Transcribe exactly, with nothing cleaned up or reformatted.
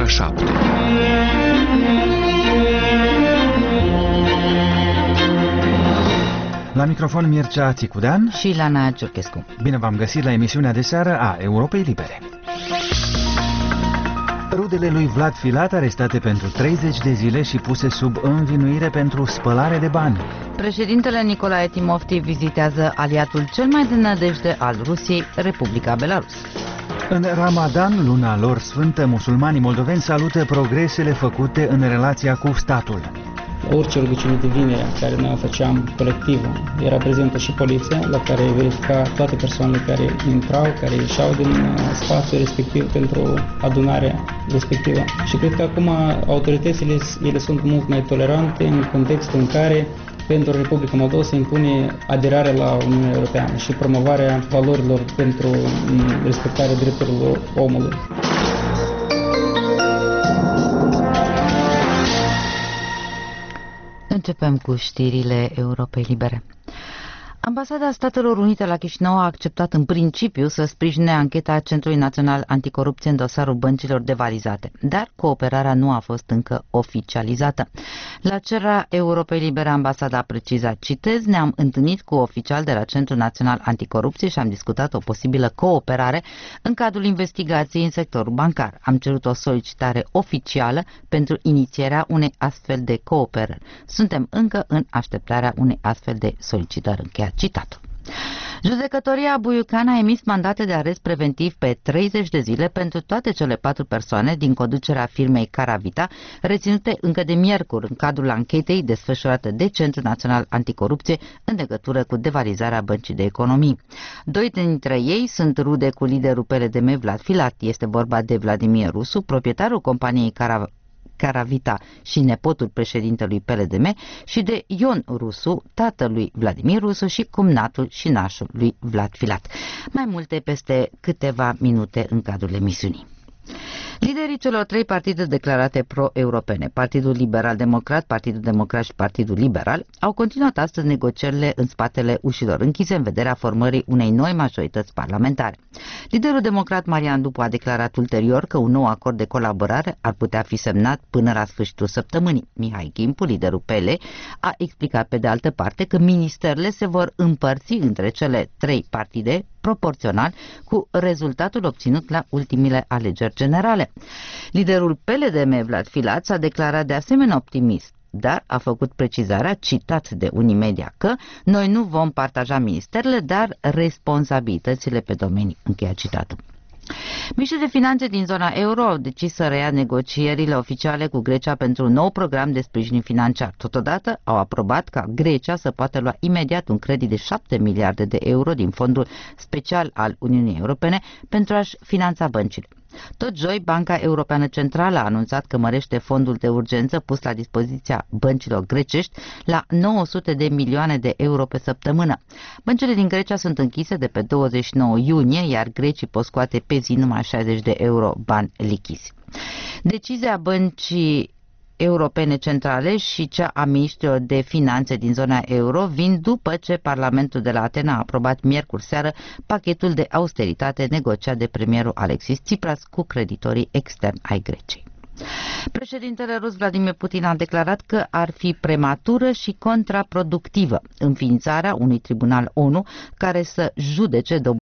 șapte. La microfon Mircea Țicudean și Lana Ciurchescu. Bine v-am găsit la emisiunea de seară a Europei Libere. Rudele lui Vlad Filat arestate pentru treizeci de zile și puse sub învinuire pentru spălare de bani. Președintele Nicolae Timofti vizitează aliatul cel mai de nădejde al Rusiei, Republica Belarus. În Ramadan, luna lor sfântă, musulmanii moldoveni salută progresele făcute în relația cu statul. Orice rugăciune divine care noi o făceam colectivă, era prezentă și poliția, la care verifica toate persoanele care intrau, care ieșeau din spațiul respectiv pentru adunarea respectivă. Și cred că acum autoritățile ele sunt mult mai tolerante în contextul în care pentru Republica Moldova se impune aderarea la Uniunea Europeană și promovarea valorilor pentru respectarea drepturilor omului. Începem cu știrile Europei Libere. Ambasada Statelor Unite la Chișinău a acceptat în principiu să sprijine ancheta Centrului Național Anticorupție în dosarul băncilor devalizate, dar cooperarea nu a fost încă oficializată. La cererea Europei Libere, ambasada a precizat, citez, ne-am întâlnit cu oficiali de la Centrul Național Anticorupție și am discutat o posibilă cooperare în cadrul investigației în sectorul bancar. Am cerut o solicitare oficială pentru inițierea unei astfel de cooperări. Suntem încă în așteptarea unei astfel de solicitări. Încheiat citatul. Judecătoria Buiucan a emis mandate de arest preventiv pe treizeci de zile pentru toate cele patru persoane din conducerea firmei Caravita, reținute încă de miercuri în cadrul anchetei desfășurată de Centrul Național Anticorupție în legătură cu devalizarea Băncii de Economii. Doi dintre ei sunt rude cu liderul P L D M Vlad Filat. Este vorba de Vladimir Rusu, proprietarul companiei Caravita Caravita și nepotul președintelui P L D M, și de Ion Rusu, tatălui Vladimir Rusu și cumnatul și nașul lui Vlad Filat. Mai multe peste câteva minute în cadrul emisiunii. Liderii celor trei partide declarate pro-europene, Partidul Liberal-Democrat, Partidul Democrat și Partidul Liberal, au continuat astăzi negocierile în spatele ușilor închise în vederea formării unei noi majorități parlamentare. Liderul democrat Marian Lupu a declarat ulterior că un nou acord de colaborare ar putea fi semnat până la sfârșitul săptămânii. Mihai Gimpu, liderul P L, a explicat pe de altă parte că ministerele se vor împărți între cele trei partide proporțional cu rezultatul obținut la ultimile alegeri generale. Liderul P L D M Vlad Filat s-a declarat de asemenea optimist, dar a făcut precizarea, citat de unii media, că noi nu vom partaja ministerele, dar responsabilitățile pe domenii. Încheia citatul. Miniștrii de finanțe din zona euro au decis să reia negocierile oficiale cu Grecia pentru un nou program de sprijin financiar. Totodată au aprobat ca Grecia să poată lua imediat un credit de șapte miliarde de euro din fondul special al Uniunii Europene pentru a-și finanța băncile. Tot joi, Banca Europeană Centrală a anunțat că mărește fondul de urgență pus la dispoziția băncilor grecești la nouă sute de milioane de euro pe săptămână. Băncile din Grecia sunt închise de pe douăzeci și nouă iunie, iar grecii pot scoate pe zi numai șaizeci de euro bani lichizi. Decizia Băncii Europene Centrale și cea a ministrilor de finanțe din zona euro vin după ce Parlamentul de la Atena a aprobat miercuri seară pachetul de austeritate negociat de premierul Alexis Tsipras cu creditorii externi ai Greciei. Președintele rus Vladimir Putin a declarat că ar fi prematură și contraproductivă înființarea unui tribunal ONU care să judece